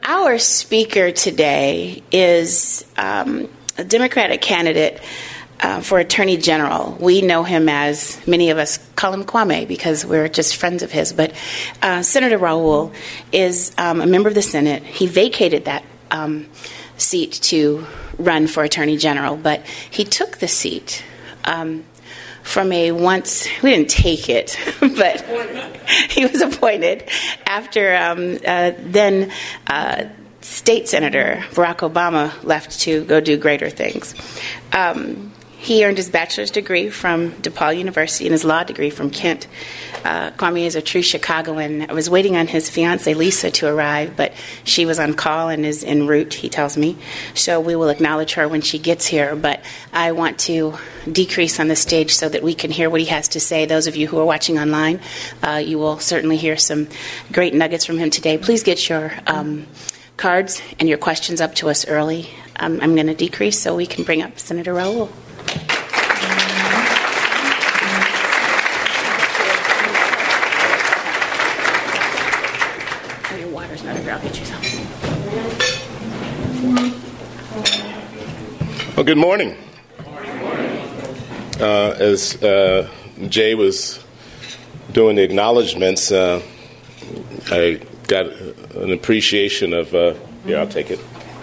Our speaker today is a Democratic candidate for Attorney General. We know him as, many of us call him Kwame because we're just friends of his, but Senator Raul is a member of the Senate. He vacated that seat to run for Attorney General, but he took the seat from we didn't take it, but he was appointed after then State Senator Barack Obama left to go do greater things. He earned his bachelor's degree from DePaul University and his law degree from Kent. Kwame is a true Chicagoan. I was waiting on his fiancée, Lisa, to arrive, but she was on call and is en route, he tells me. So we will acknowledge her when she gets here. But I want to decrease on the stage so that we can hear what he has to say. Those of you who are watching online, you will certainly hear some great nuggets from him today. Please get your cards and your questions up to us early. I'm going to decrease so we can bring up Senator Raul. Well, good morning. As Jay was doing the acknowledgments, I got an appreciation of, here, I'll take it.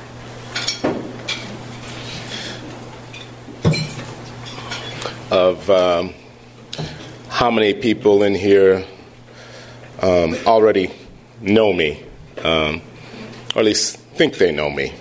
Of how many people in here already know me, or at least think they know me.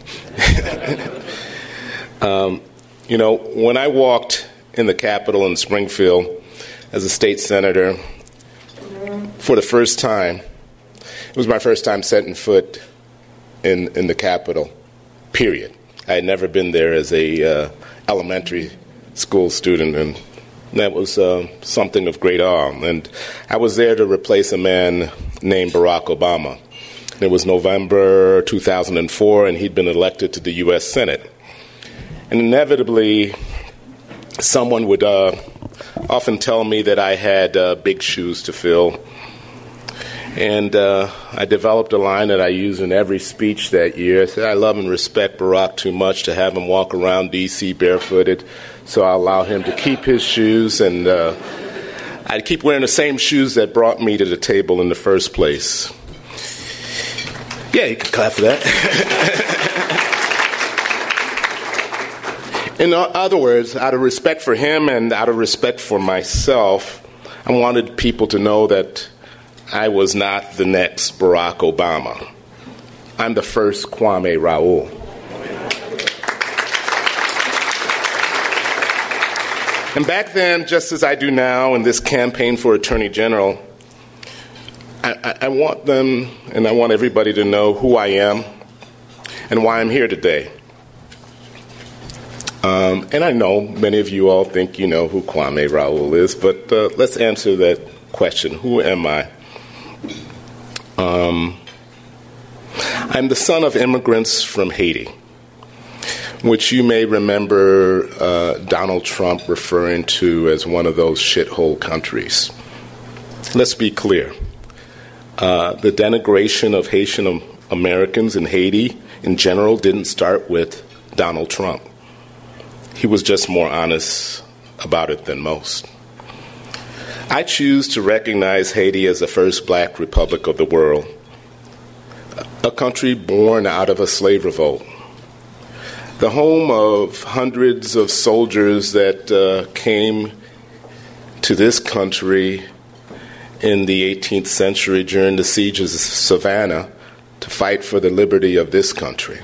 When I walked in the Capitol in Springfield as a state senator for the first time, it was my first time setting foot in the Capitol, period. I had never been there as a elementary school student, and that was something of great awe. And I was there to replace a man named Barack Obama. It was November 2004, and he'd been elected to the U.S. Senate. And inevitably, someone would often tell me that I had big shoes to fill. And I developed a line that I use in every speech that year. I said, I love and respect Barack too much to have him walk around D.C. barefooted, so I allow him to keep his shoes, and I'd keep wearing the same shoes that brought me to the table in the first place. Yeah, you can clap for that. In other words, out of respect for him and out of respect for myself, I wanted people to know that I was not the next Barack Obama. I'm the first Kwame Raul. And back then, just as I do now in this campaign for Attorney General, I want them and I want everybody to know who I am and why I'm here today. And I know many of you all think you know who Kwame Raul is, but let's answer that question. Who am I? I'm the son of immigrants from Haiti, which you may remember Donald Trump referring to as one of those shithole countries. Let's be clear. The denigration of Haitian Americans in Haiti in general didn't start with Donald Trump. He was just more honest about it than most. I choose to recognize Haiti as the first black republic of the world, a country born out of a slave revolt, the home of hundreds of soldiers that came to this country in the 18th century during the sieges of Savannah to fight for the liberty of this country.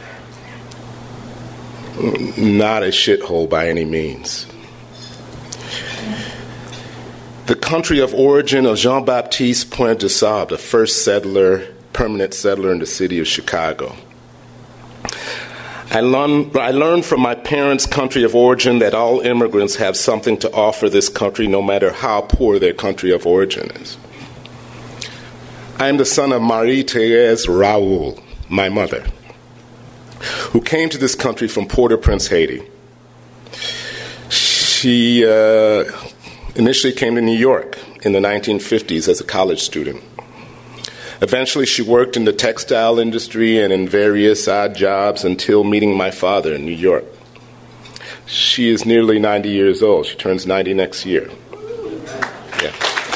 Not a shithole by any means. The country of origin of Jean-Baptiste Pointe de Sable, the first permanent settler in the city of Chicago. I learned from my parents' country of origin that all immigrants have something to offer this country, no matter how poor their country of origin is. I am the son of Marie-Thérèse Raoul, my mother, who came to this country from Port-au-Prince, Haiti. She initially came to New York in the 1950s as a college student. Eventually, she worked in the textile industry and in various odd jobs until meeting my father in New York. She is nearly 90 years old. She turns 90 next year. Yeah.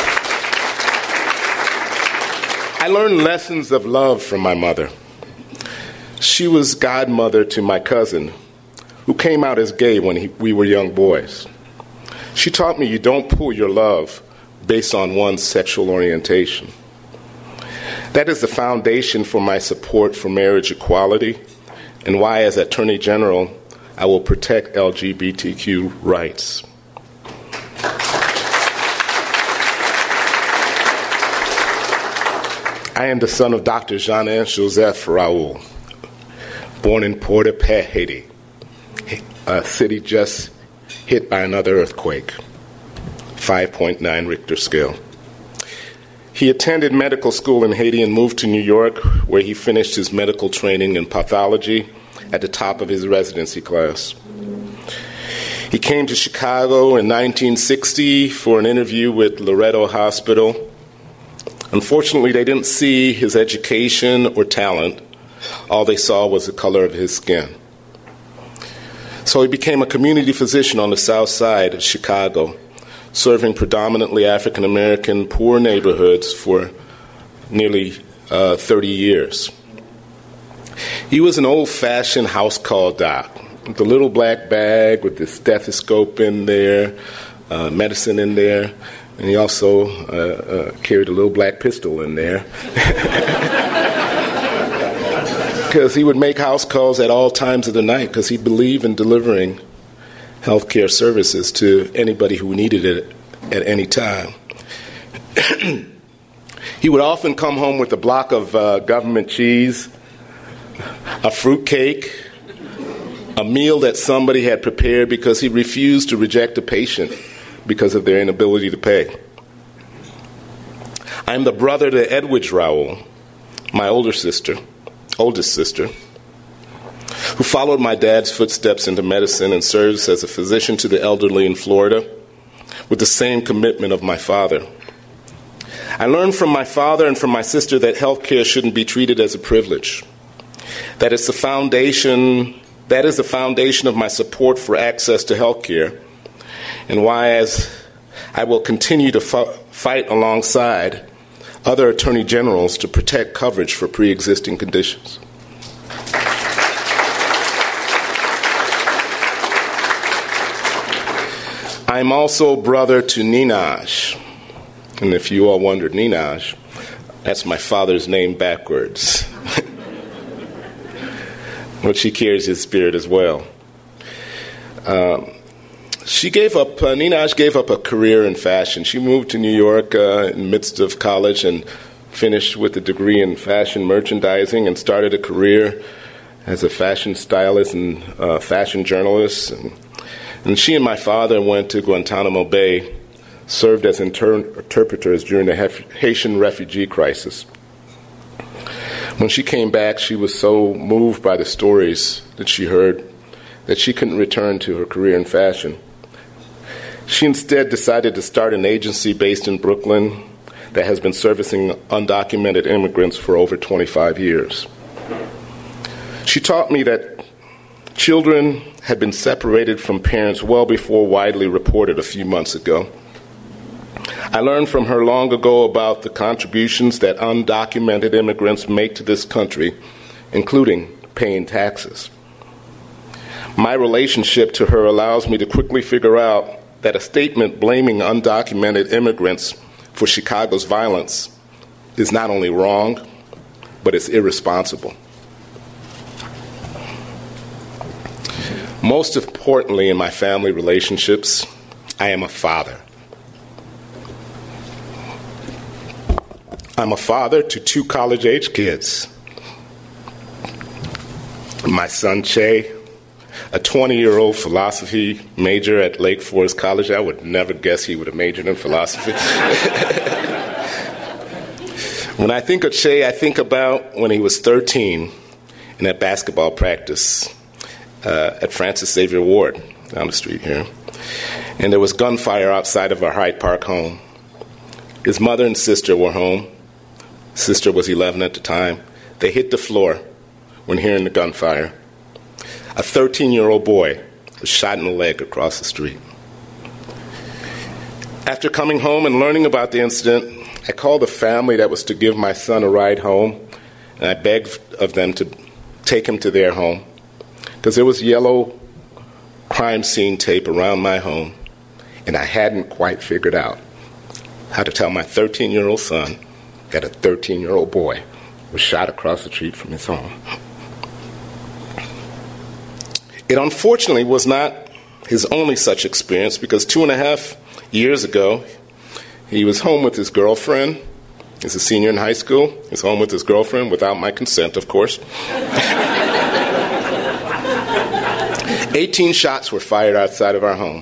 I learned lessons of love from my mother. She was godmother to my cousin, who came out as gay when we were young boys. She taught me you don't pull your love based on one's sexual orientation. That is the foundation for my support for marriage equality and why, as Attorney General, I will protect LGBTQ rights. I am the son of Dr. Jean-Anne Joseph Raoul, born in Port-au-Paix, Haiti, a city just hit by another earthquake, 5.9 Richter scale. He attended medical school in Haiti and moved to New York, where he finished his medical training in pathology at the top of his residency class. He came to Chicago in 1960 for an interview with Loretto Hospital. Unfortunately, they didn't see his education or talent. All they saw was the color of his skin. So he became a community physician on the south side of Chicago, serving predominantly African-American poor neighborhoods for nearly 30 years. He was an old-fashioned house call doc, with the little black bag with the stethoscope in there, medicine in there, and he also carried a little black pistol in there. Because he would make house calls at all times of the night because he believed in delivering healthcare services to anybody who needed it at any time. He would often come home with a block of government cheese, a fruit cake, a meal that somebody had prepared because he refused to reject a patient because of their inability to pay. I'm the brother to Edwidge Raoul, my oldest sister, who followed my dad's footsteps into medicine and serves as a physician to the elderly in Florida with the same commitment of my father. I learned from my father and from my sister that health care shouldn't be treated as a privilege. That is the foundation of my support for access to health care, and why, as I will continue to fight alongside other attorney generals to protect coverage for pre-existing conditions. I'm also brother to Ninaj. And if you all wondered, Ninaj, that's my father's name backwards. But she carries his spirit as well. Ninaj gave up a career in fashion. She moved to New York in the midst of college and finished with a degree in fashion merchandising and started a career as a fashion stylist and fashion journalist. And she and my father went to Guantanamo Bay, served as interpreters during the Haitian refugee crisis. When she came back, she was so moved by the stories that she heard that she couldn't return to her career in fashion. She instead decided to start an agency based in Brooklyn that has been servicing undocumented immigrants for over 25 years. She taught me that children had been separated from parents well before widely reported a few months ago. I learned from her long ago about the contributions that undocumented immigrants make to this country, including paying taxes. My relationship to her allows me to quickly figure out that a statement blaming undocumented immigrants for Chicago's violence is not only wrong, but it's irresponsible. Most importantly in my family relationships, I am a father. I'm a father to 2 college-age kids. My son, Che, a 20-year-old philosophy major at Lake Forest College. I would never guess he would have majored in philosophy. When I think of Che, I think about when he was 13 and at basketball practice at Francis Xavier Ward down the street here. And there was gunfire outside of our Hyde Park home. His mother and sister were home, sister was 11 at the time. They hit the floor when hearing the gunfire. A 13-year-old boy was shot in the leg across the street. After coming home and learning about the incident, I called the family that was to give my son a ride home, and I begged of them to take him to their home because there was yellow crime scene tape around my home, and I hadn't quite figured out how to tell my 13-year-old son that a 13-year-old boy was shot across the street from his home. It unfortunately was not his only such experience, because 2.5 years ago, he was home with his girlfriend. He's a senior in high school. He's home with his girlfriend, without my consent, of course. 18 shots were fired outside of our home.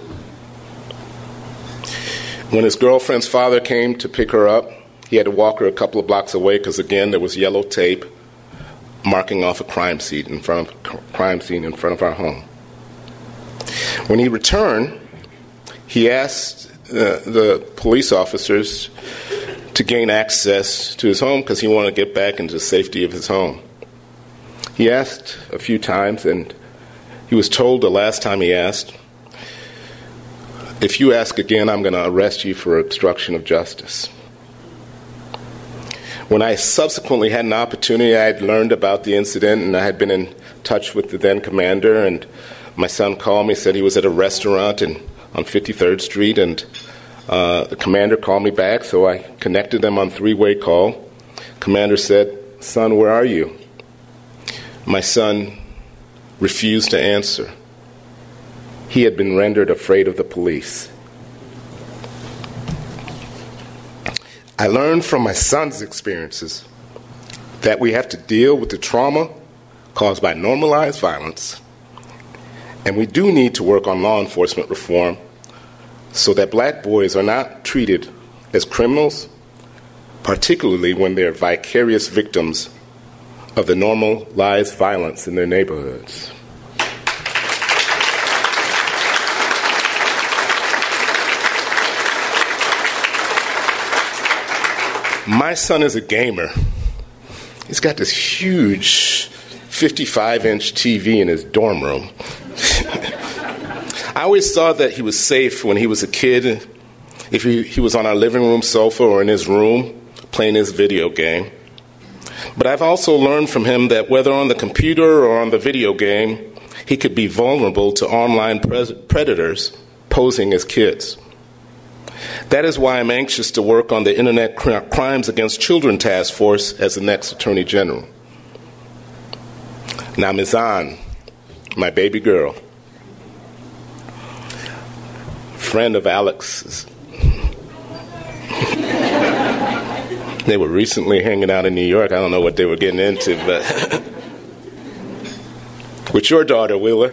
When his girlfriend's father came to pick her up, he had to walk her a couple of blocks away because, again, there was yellow tape marking off a crime scene in front of our home. When he returned, he asked the police officers to gain access to his home because he wanted to get back into the safety of his home. He asked a few times, and he was told the last time he asked, "If you ask again, I'm going to arrest you for obstruction of justice." When I subsequently had an opportunity, I had learned about the incident, and I had been in touch with the then commander, and my son called me, said he was at a restaurant on 53rd Street, and the commander called me back, so I connected them on three-way call. Commander said, "Son, where are you?" My son refused to answer. He had been rendered afraid of the police. I learned from my son's experiences that we have to deal with the trauma caused by normalized violence, and we do need to work on law enforcement reform so that black boys are not treated as criminals, particularly when they're vicarious victims of the normalized violence in their neighborhoods. My son is a gamer. He's got this huge 55-inch TV in his dorm room. I always thought that he was safe when he was a kid, if he was on our living room sofa or in his room playing his video game. But I've also learned from him that whether on the computer or on the video game, he could be vulnerable to online predators posing as kids. That is why I'm anxious to work on the Internet Crimes Against Children Task Force as the next Attorney General. Now, Mizan, my baby girl, friend of Alex's, they were recently hanging out in New York. I don't know what they were getting into, but with your daughter, Wheeler.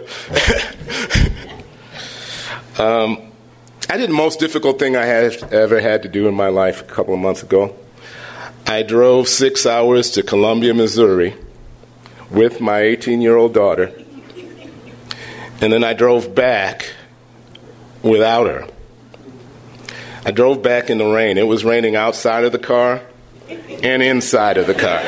I did the most difficult thing I had ever had to do in my life a couple of months ago. I drove 6 hours to Columbia, Missouri with my 18-year-old daughter, and then I drove back without her. I drove back in the rain. It was raining outside of the car and inside of the car.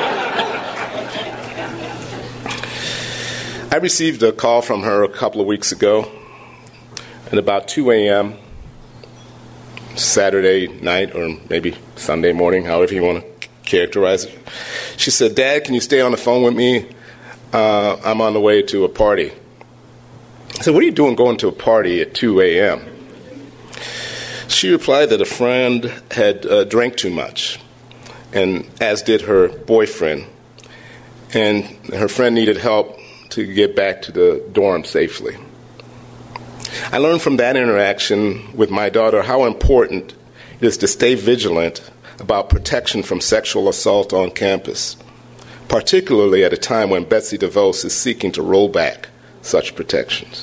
I received a call from her a couple of weeks ago at about 2 a.m. Saturday night, or maybe Sunday morning, however you want to characterize it. She said, "Dad, can you stay on the phone with me? I'm on the way to a party." I said, "What are you doing going to a party at 2 a.m.? She replied that a friend had drank too much, and as did her boyfriend, and her friend needed help to get back to the dorm safely. I learned from that interaction with my daughter how important it is to stay vigilant about protection from sexual assault on campus, particularly at a time when Betsy DeVos is seeking to roll back such protections.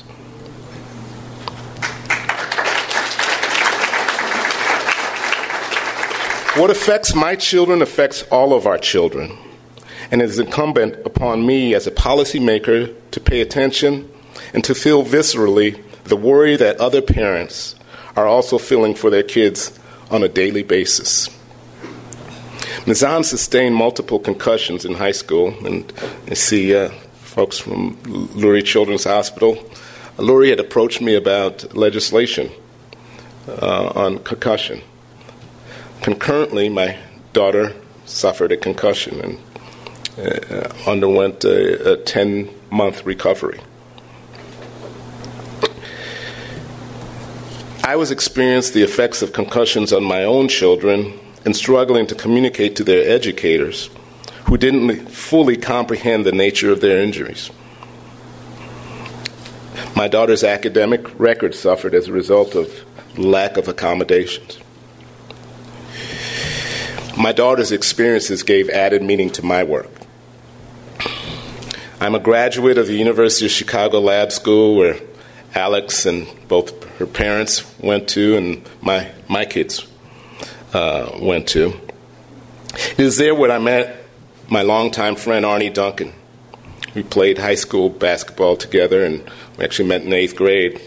What affects my children affects all of our children, and it is incumbent upon me as a policymaker to pay attention and to feel viscerally the worry that other parents are also feeling for their kids on a daily basis. Nizam sustained multiple concussions in high school, and I see folks from Lurie Children's Hospital. Lurie had approached me about legislation on concussion. Concurrently, my daughter suffered a concussion and underwent a 10-month recovery. I was experiencing the effects of concussions on my own children and struggling to communicate to their educators who didn't fully comprehend the nature of their injuries. My daughter's academic record suffered as a result of lack of accommodations. My daughter's experiences gave added meaning to my work. I'm a graduate of the University of Chicago Lab School, where Alex and both her parents went to, and my kids went to. It is there where I met my longtime friend Arnie Duncan. We played high school basketball together, and we actually met in 8th grade.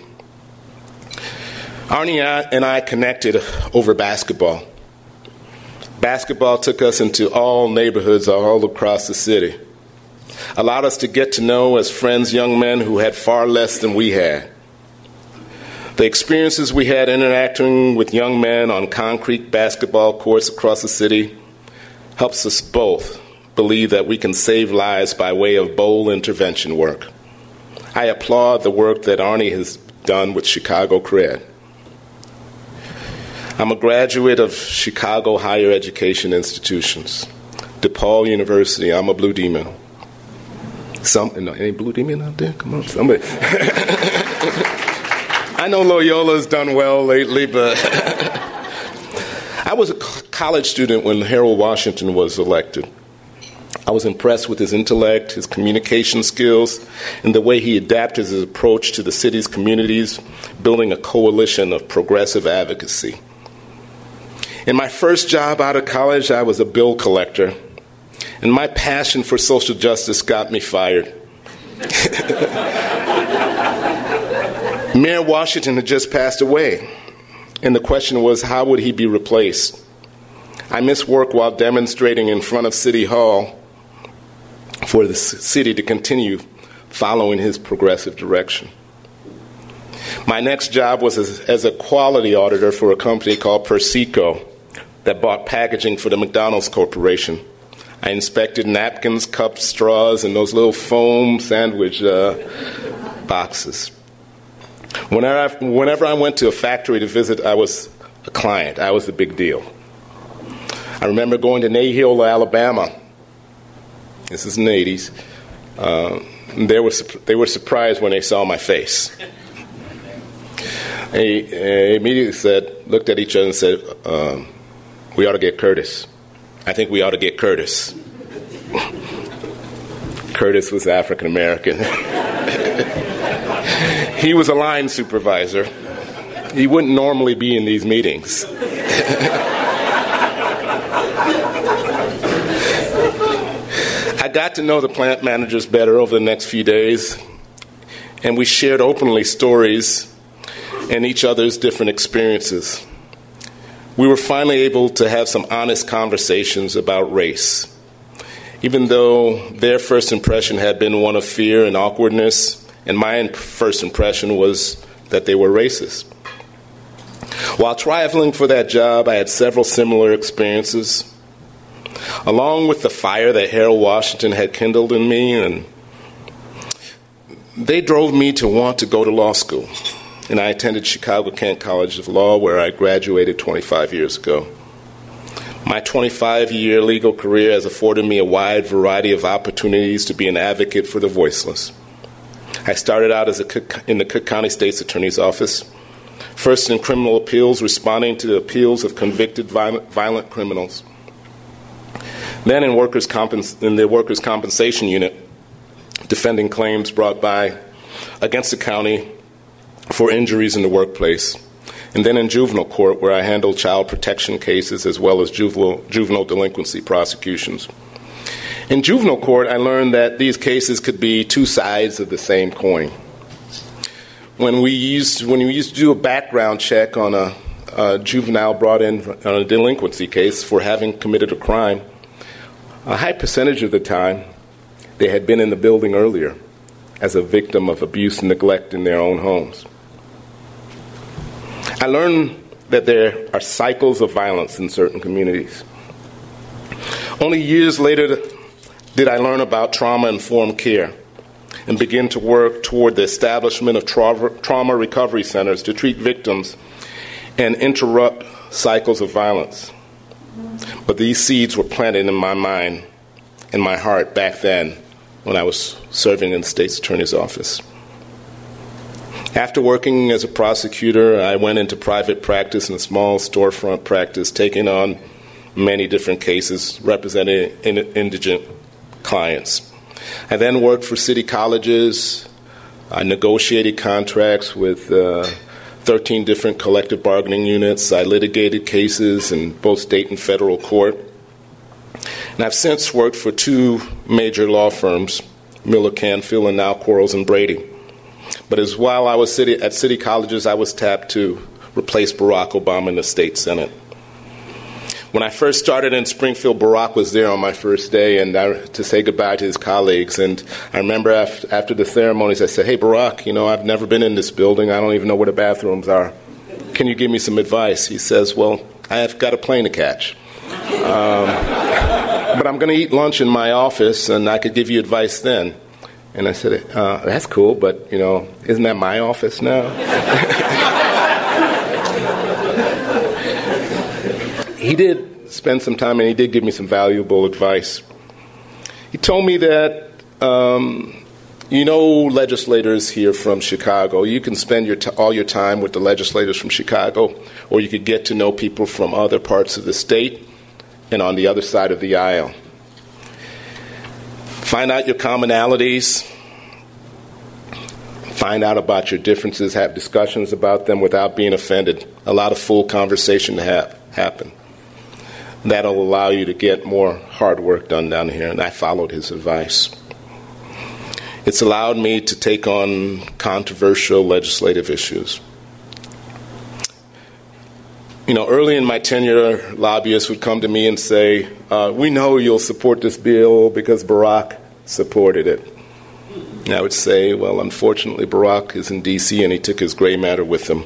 Arnie and I connected over basketball. Basketball took us into all neighborhoods all across the city, allowed us to get to know as friends young men who had far less than we had. The experiences we had interacting with young men on concrete basketball courts across the city helps us both believe that we can save lives by way of bold intervention work. I applaud the work that Arnie has done with Chicago Cred. I'm a graduate of Chicago higher education institutions, DePaul University. I'm a Blue Demon. Any Blue Demon out there? Come on, somebody. I know Loyola's done well lately, but I was a college student when Harold Washington was elected. I was impressed with his intellect, his communication skills, and the way he adapted his approach to the city's communities, building a coalition of progressive advocacy. In my first job out of college, I was a bill collector, and my passion for social justice got me fired. Mayor Washington had just passed away, and the question was, how would he be replaced? I missed work while demonstrating in front of City Hall for the city to continue following his progressive direction. My next job was as a quality auditor for a company called Persico that bought packaging for the McDonald's Corporation. I inspected napkins, cups, straws, and those little foam sandwich boxes. Whenever I went to a factory to visit, I was a client. I was the big deal. I remember going to Nahill, Alabama. This is in the 80s. They were surprised when they saw my face. They immediately looked at each other and said, we ought to get Curtis. I think we ought to get Curtis. Curtis was African American. He was a line supervisor. He wouldn't normally be in these meetings. I got to know the plant managers better over the next few days, and we shared openly stories and each other's different experiences. We were finally able to have some honest conversations about race. Even though their first impression had been one of fear and awkwardness, and my first impression was that they were racist. While traveling for that job, I had several similar experiences. Along with the fire that Harold Washington had kindled in me, and they drove me to want to go to law school. And I attended Chicago Kent College of Law, where I graduated 25 years ago. My 25-year legal career has afforded me a wide variety of opportunities to be an advocate for the voiceless. I started out in the Cook County State's Attorney's Office, first in criminal appeals, responding to the appeals of convicted violent criminals. Then in the Workers' Compensation Unit, defending claims brought against the county for injuries in the workplace. And then in juvenile court, where I handled child protection cases as well as juvenile delinquency prosecutions. In juvenile court, I learned that these cases could be two sides of the same coin. When we used to do a background check on a juvenile brought in on a delinquency case for having committed a crime, A high percentage of the time, they had been in the building earlier as a victim of abuse and neglect in their own homes. I learned that there are cycles of violence in certain communities. Only years later did I learn about trauma-informed care and begin to work toward the establishment of trauma recovery centers to treat victims and interrupt cycles of violence. But these seeds were planted in my mind, in my heart back then when I was serving in the state's attorney's office. After working as a prosecutor, I went into private practice in a small storefront practice, taking on many different cases representing indigent clients. I then worked for city colleges. I negotiated contracts with 13 different collective bargaining units. I litigated cases in both state and federal court. And I've since worked for two major law firms, Miller Canfield and now Quarles and Brady. But as while I was at city colleges, I was tapped to replace Barack Obama in the state Senate. When I first started in Springfield, Barack was there on my first day and to say goodbye to his colleagues. And I remember after the ceremonies, I said, "Hey, Barack, I've never been in this building. I don't even know where the bathrooms are. Can you give me some advice?" He says, "Well, I have got a plane to catch. But I'm going to eat lunch in my office, and I could give you advice then." And I said, "That's cool, but, isn't that my office now?" He did spend some time, and he did give me some valuable advice. He told me that, legislators here from Chicago, you can spend all your time with the legislators from Chicago, or you could get to know people from other parts of the state and on the other side of the aisle. Find out your commonalities. Find out about your differences. Have discussions about them without being offended. Allow the full conversation to happen. That'll allow you to get more hard work done down here, and I followed his advice. It's allowed me to take on controversial legislative issues. Early in my tenure, lobbyists would come to me and say, "We know you'll support this bill because Barack supported it." And I would say, "Well, unfortunately, Barack is in D.C. and he took his gray matter with him."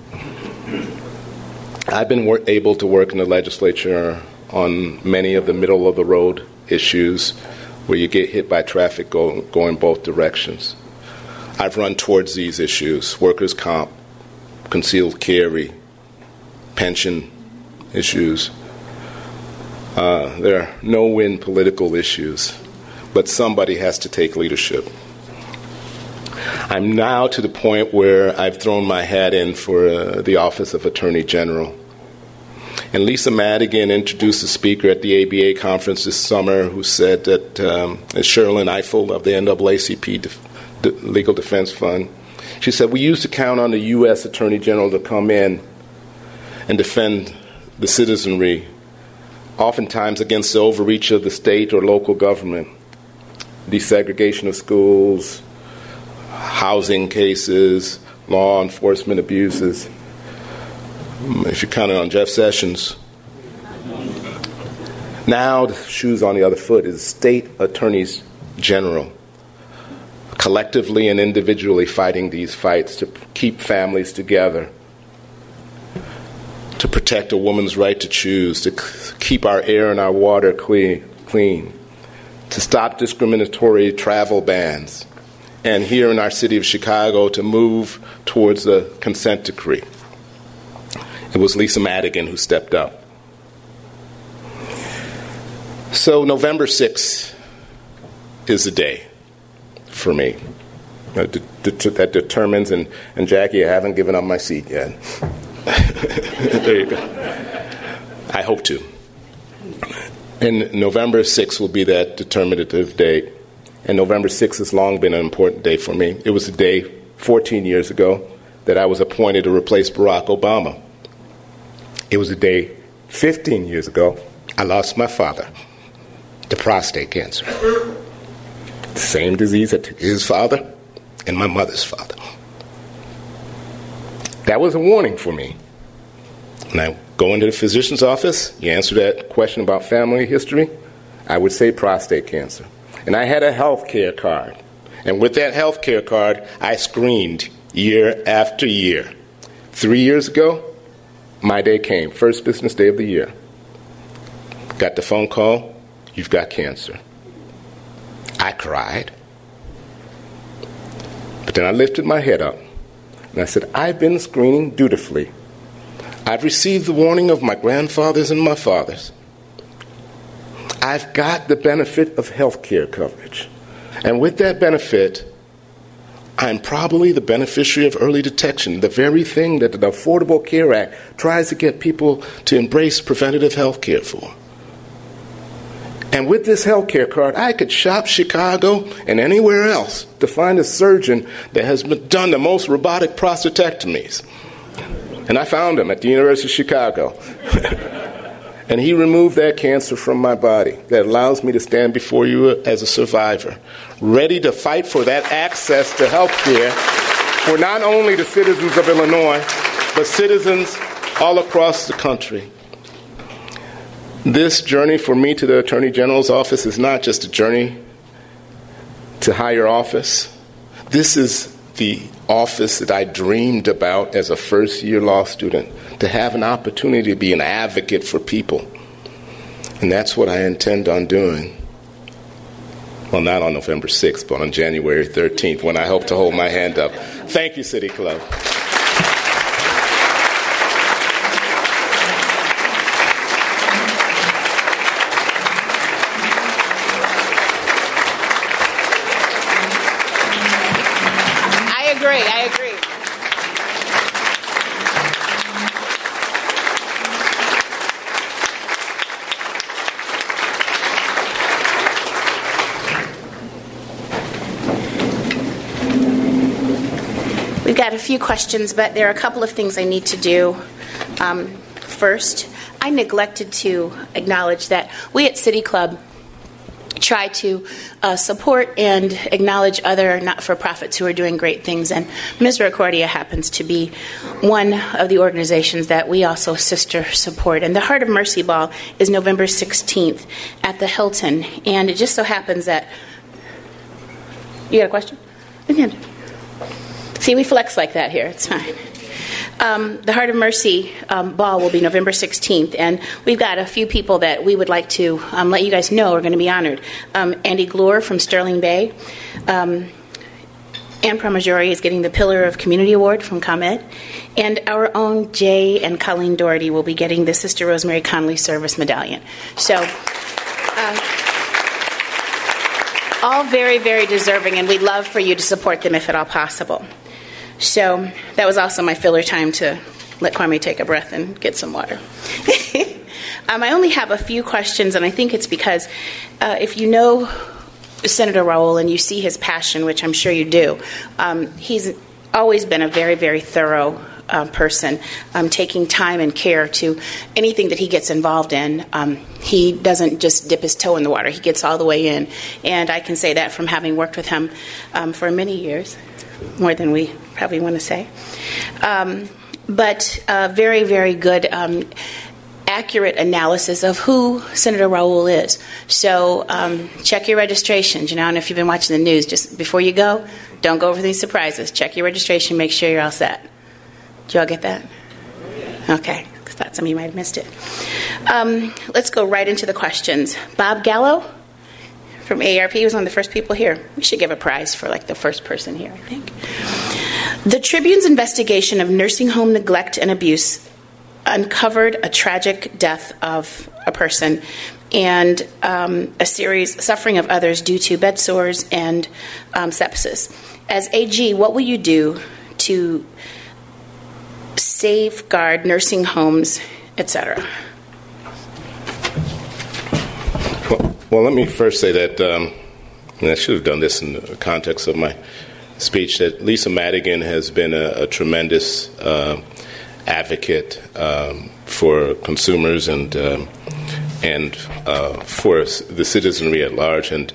I've been able to work in the legislature on many of the middle-of-the-road issues where you get hit by traffic going both directions. I've run towards these issues: workers' comp, concealed carry, pension issues. There are no-win political issues, but somebody has to take leadership. I'm now to the point where I've thrown my hat in for the office of Attorney General. And Lisa Madigan introduced a speaker at the ABA conference this summer who said that, Sherilyn Ifill of the NAACP Legal Defense Fund, she said, "We used to count on the U.S. Attorney General to come in and defend the citizenry, oftentimes against the overreach of the state or local government, desegregation of schools, housing cases, law enforcement abuses." If you're counting on Jeff Sessions. Now the shoe's on the other foot is state attorneys general, collectively and individually fighting these fights to keep families together, to protect a woman's right to choose, to keep our air and our water clean, to stop discriminatory travel bans, and here in our city of Chicago to move towards the consent decree. It was Lisa Madigan who stepped up. So November 6th is the day for me. That determines, and Jackie, I haven't given up my seat yet. There you go. I hope to. And November 6th will be that determinative date. And November 6th has long been an important day for me. It was the day 14 years ago that I was appointed to replace Barack Obama. It was the day 15 years ago I lost my father to prostate cancer. The same disease that took his father and my mother's father. That was a warning for me. When I go into the physician's office, you answer that question about family history, I would say prostate cancer. And I had a health care card. And with that health care card, I screened year after year. 3 years ago, my day came, first business day of the year. Got the phone call, you've got cancer. I cried. But then I lifted my head up and I said, I've been screening dutifully. I've received the warning of my grandfathers and my fathers. I've got the benefit of health care coverage. And with that benefit, I'm probably the beneficiary of early detection, the very thing that the Affordable Care Act tries to get people to embrace preventative health care for. And with this health care card, I could shop Chicago and anywhere else to find a surgeon that has done the most robotic prostatectomies. And I found him at the University of Chicago. And he removed that cancer from my body that allows me to stand before you as a survivor, ready to fight for that access to health care for not only the citizens of Illinois, but citizens all across the country. This journey for me to the Attorney General's office is not just a journey to higher office. This is the office that I dreamed about as a first-year law student, to have an opportunity to be an advocate for people. And that's what I intend on doing. Well, not on November 6th, but on January 13th, when I hope to hold my hand up. Thank you, City Club. I agree. We've got a few questions, but there are a couple of things I need to do. First, I neglected to acknowledge that we at City Club try to support and acknowledge other not-for-profits who are doing great things, and Misericordia happens to be one of the organizations that we also sister support. And the Heart of Mercy Ball is November 16th at the Hilton, and it just so happens that... You got a question? See, we flex like that here. It's fine. The Heart of Mercy Ball will be November 16th, and we've got a few people that we would like to let you guys know are going to be honored. Andy Glore from Sterling Bay. Ann Pramaggiore is getting the Pillar of Community Award from ComEd. And our own Jay and Colleen Doherty will be getting the Sister Rosemary Connolly Service Medallion. So... all very, very deserving, and we'd love for you to support them if at all possible. So that was also my filler time to let Kwame take a breath and get some water. I only have a few questions, and I think it's because if you know Senator Raul and you see his passion, which I'm sure you do, he's always been a very, very thorough person, taking time and care to anything that he gets involved in. He doesn't just dip his toe in the water. He gets all the way in. And I can say that from having worked with him for many years, more than we probably want to say. But very, very good, accurate analysis of who Senator Raul is. So check your registrations, and if you've been watching the news, just before you go, don't go for these surprises. Check your registration, make sure you're all set. Did you all get that? Okay, I thought some of you might have missed it. Let's go right into the questions. Bob Gallo from AARP was one of the first people here. We should give a prize for the first person here, I think. The Tribune's investigation of nursing home neglect and abuse uncovered a tragic death of a person and a serious suffering of others due to bed sores and sepsis. As AG, what will you do to safeguard nursing homes, etc.? Well, let me first say that, and I should have done this in the context of my speech, that Lisa Madigan has been a tremendous advocate for consumers and for the citizenry at large, and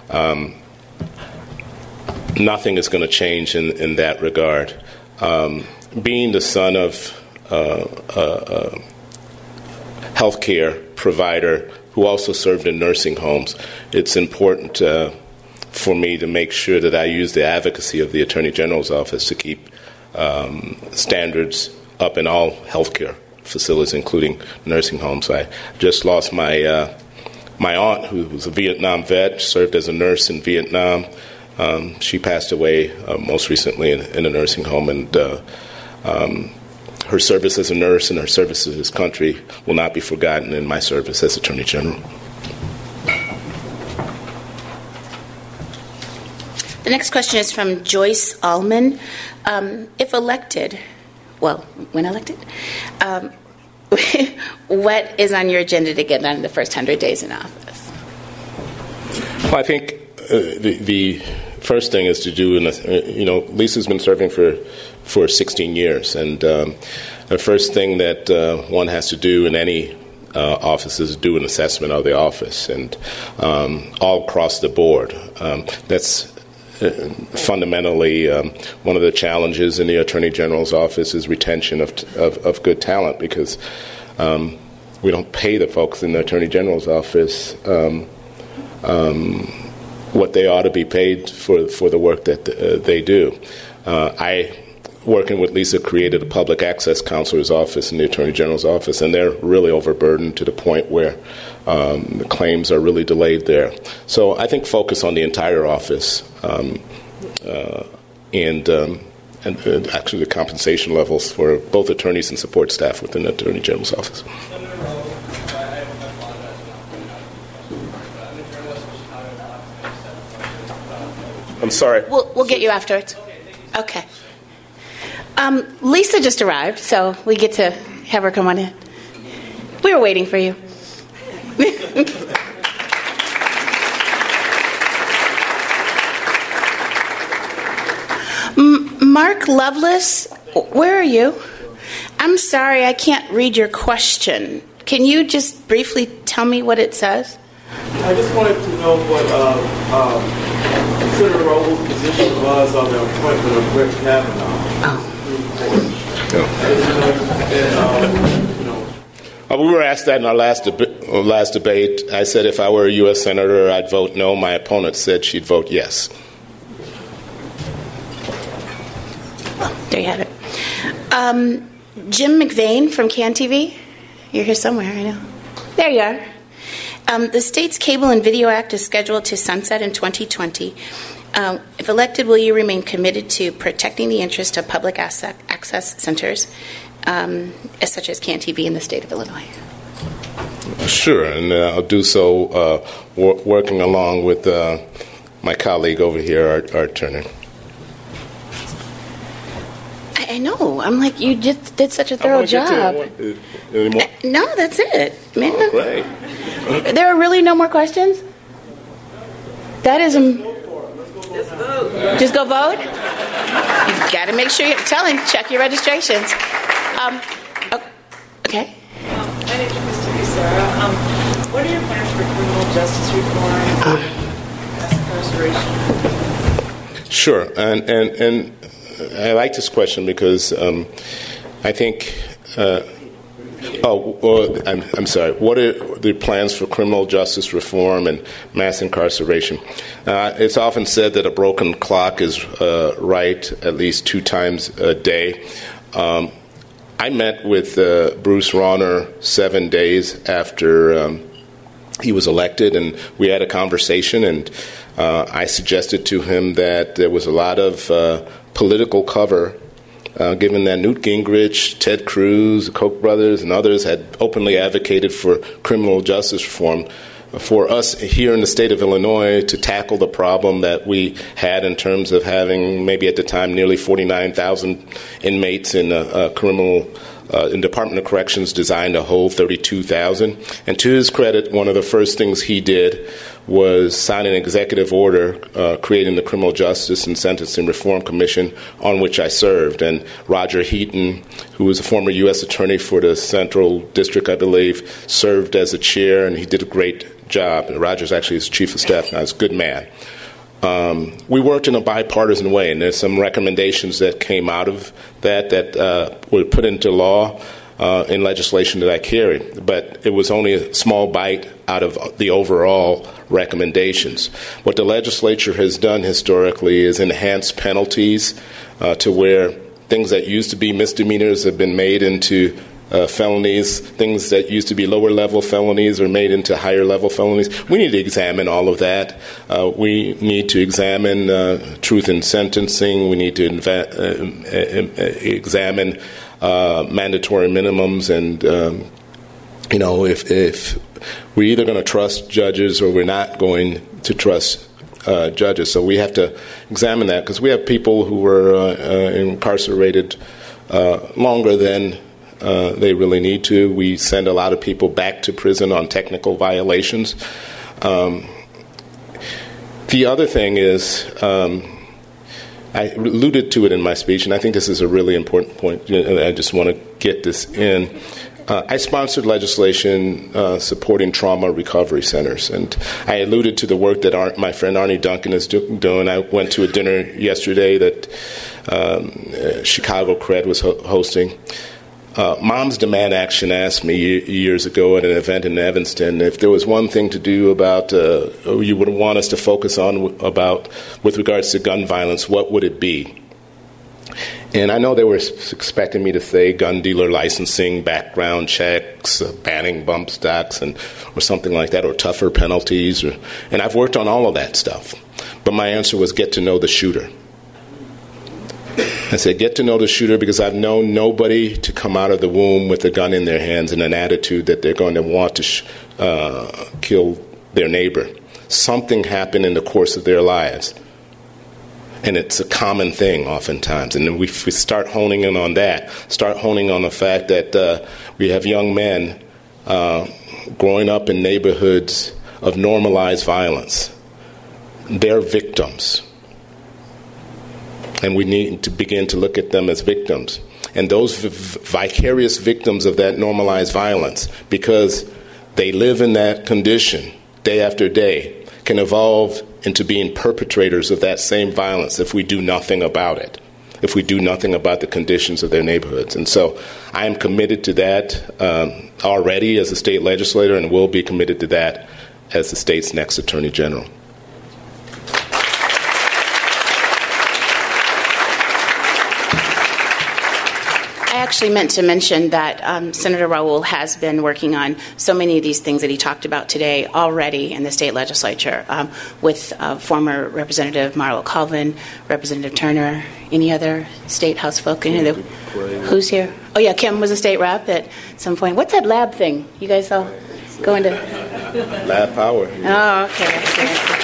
nothing is going to change in that regard. Being the son of a healthcare provider who also served in nursing homes, it's important for me to make sure that I use the advocacy of the Attorney General's office to keep standards up in all healthcare facilities, including nursing homes. I just lost my aunt, who was a Vietnam vet, served as a nurse in Vietnam. She passed away most recently in a nursing home, and her service as a nurse and her service to this country will not be forgotten in my service as Attorney General. The next question is from Joyce Allman. If elected, when elected, what is on your agenda to get done in the first 100 days in office? Well, I think the first thing is to do, Lisa's been serving for 16 years, and the first thing that one has to do in any office is do an assessment of the office, and all across the board. That's fundamentally one of the challenges in the Attorney General's office is retention of good talent, because we don't pay the folks in the Attorney General's office what they ought to be paid for the work that they do. I, working with Lisa, created a public access counselor's office in the Attorney General's office, and they're really overburdened to the point where the claims are really delayed there. So I think focus on the entire office and actually the compensation levels for both attorneys and support staff within the Attorney General's office. I'm sorry. We'll get you afterwards. Okay. Lisa just arrived, so we get to have her come on in. We were waiting for you. Mark Lovelace, where are you? I'm sorry, I can't read your question. Can you just briefly tell me what it says? I just wanted to know what Senator Robles' position was on the appointment of Brett Kavanaugh. We were asked that in our last debate. I said if I were a U.S. Senator, I'd vote no. My opponent said she'd vote yes. Well, there you have it. Jim McVeigh from CAN-TV. You're here somewhere, I know. There you are. The state's Cable and Video Act is scheduled to sunset in 2020. If elected, will you remain committed to protecting the interest of public access centers, such as CAN-TV in the state of Illinois? Sure, and I'll do so working along with my colleague over here, Art Turner. I know. I'm like, you just did such a thorough job. No, that's it. Oh, great. There are really no more questions? That is just go vote? You've got to make sure you tell him, check your registrations. Okay. My name is Christy Sarah. What are your plans for criminal justice reform and mass incarceration? Sure, and I like this question because I think. I'm sorry. What are the plans for criminal justice reform and mass incarceration? It's often said that a broken clock is right at least 2 times a day. I met with Bruce Rauner 7 days after he was elected, and we had a conversation, and I suggested to him that there was a lot of political cover given that Newt Gingrich, Ted Cruz, the Koch brothers, and others had openly advocated for criminal justice reform, for us here in the state of Illinois to tackle the problem that we had in terms of having maybe at the time nearly 49,000 inmates in in Department of Corrections designed to hold 32,000. And to his credit, one of the first things he did was sign an executive order creating the Criminal Justice and Sentencing Reform Commission, on which I served. And Roger Heaton, who was a former U.S. attorney for the Central District, I believe, served as a chair, and he did a great job. And Roger's actually his chief of staff now. He's a good man. We worked in a bipartisan way, and there's some recommendations that came out of that were put into law. in legislation that I carried, but it was only a small bite out of the overall recommendations. What the legislature has done historically is enhance penalties to where things that used to be misdemeanors have been made into felonies. Things that used to be lower-level felonies are made into higher-level felonies. We need to examine all of that. We need to examine truth in sentencing. We need to examine mandatory minimums. And, if we're either going to trust judges or we're not going to trust judges. So we have to examine that, because we have people who were incarcerated longer than they really need to. We send a lot of people back to prison on technical violations. The other thing is, I alluded to it in my speech, and I think this is a really important point. I just want to get this in. I sponsored legislation supporting trauma recovery centers, and I alluded to the work that my friend Arnie Duncan is doing. I went to a dinner yesterday that Chicago Cred was hosting. Moms Demand Action asked me years ago at an event in Evanston if there was one thing to do about, you would want us to focus on about with regards to gun violence, what would it be? And I know they were expecting me to say gun dealer licensing, background checks, banning bump stocks, or something like that, or tougher penalties. And I've worked on all of that stuff. But my answer was get to know the shooter. I said, get to know the shooter, because I've known nobody to come out of the womb with a gun in their hands and an attitude that they're going to want to kill their neighbor. Something happened in the course of their lives. And it's a common thing oftentimes. And then we start honing in on that, start honing on the fact that we have young men growing up in neighborhoods of normalized violence. They're victims. And we need to begin to look at them as victims. And those vicarious victims of that normalized violence, because they live in that condition day after day, can evolve into being perpetrators of that same violence if we do nothing about it, if we do nothing about the conditions of their neighborhoods. And so I am committed to that already as a state legislator, and will be committed to that as the state's next Attorney General. I actually meant to mention that Senator Raul has been working on so many of these things that he talked about today already in the state legislature with former Representative Marlo Colvin, Representative Turner, any other state house folk? Who's here? Oh, yeah, Kim was a state rep at some point. What's that lab thing? You guys all going to? Lab power. Oh, okay.